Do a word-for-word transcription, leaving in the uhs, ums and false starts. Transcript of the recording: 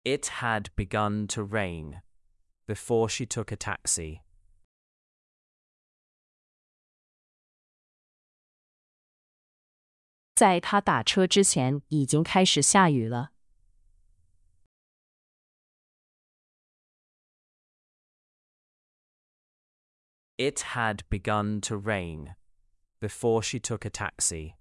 It had begun to rain before she took a taxi. 在他打车之前已经开始下雨了。 It had begun to rain before she took a taxi.